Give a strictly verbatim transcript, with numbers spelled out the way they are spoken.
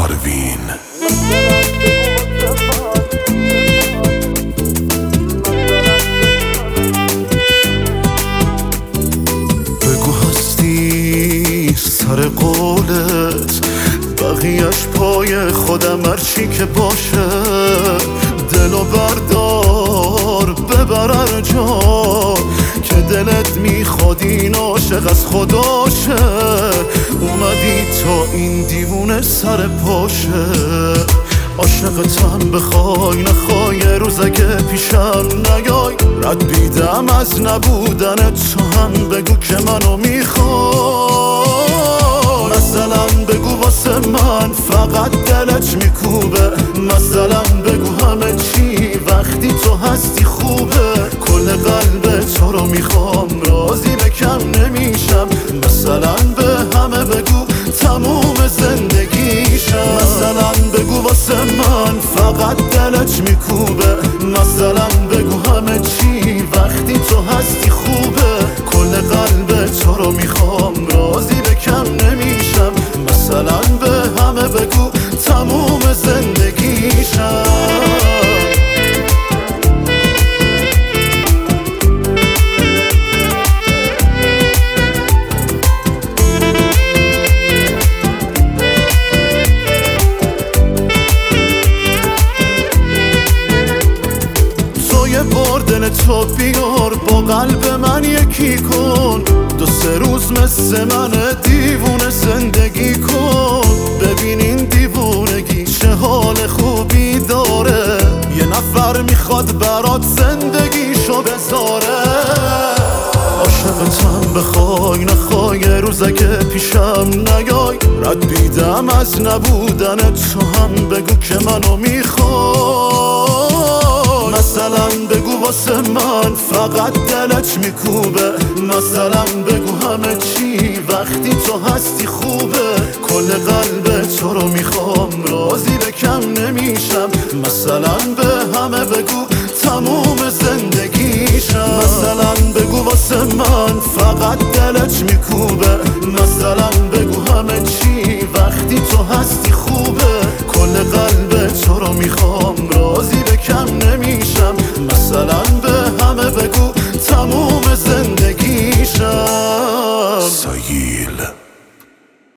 آروین. بگو هستی سر قولت، بقیهش پای خودم، هرچی که باشه دلو بردار ببر هر جا که دلت میخواد این عاشق از خداشه. اومدی تا این دیوونه سر پاشه، عاشقتم بخوای نخوای، روز اگه پیشم نیای رد بیدم از نبودن تو هم بگو که منو میخوای. مثلا بگو واسه من فقط دلت میکوبه، مثلا بگو همه چی وقتی تو هستی خوبه، کل قلب تو رو میخوام راضی به کم نمیشم. مثلا به همه بگو تموم زندگیشم، مثلا بگو واسه من فقط دلت میکوبه، مثلا بگو همه چی وقتی تو هستی خوبه، کل قلب تو رو میخوام راضی به کم نمیشم. مثلا به همه بگو تموم زندگیشم. دل تو بیار با قلب من یکی کن، دو سه روز مثل من دیوونه زندگی کن. ببین این دیوونگی چه حال خوبی داره، یه نفر میخواد برات زندگیشو بذاره. عاشقتم بخوای نخوای، روز اگه پیشم نیای رد بیدم از نبودن تو هم بگو که منو میخوای. مثلا بگو واسه من فقط دلت میکوبه، مثلا بگو همه چی وقتی تو هستی خوبه، کل قلب تو رو میخوام راضی به کم نمیشم. مثلا به همه بگو تموم زندگیشم، مثلا بگو واسه من فقط دلت میکوبه، مثلا بگو همه چی وقتی تو هستی خوبه،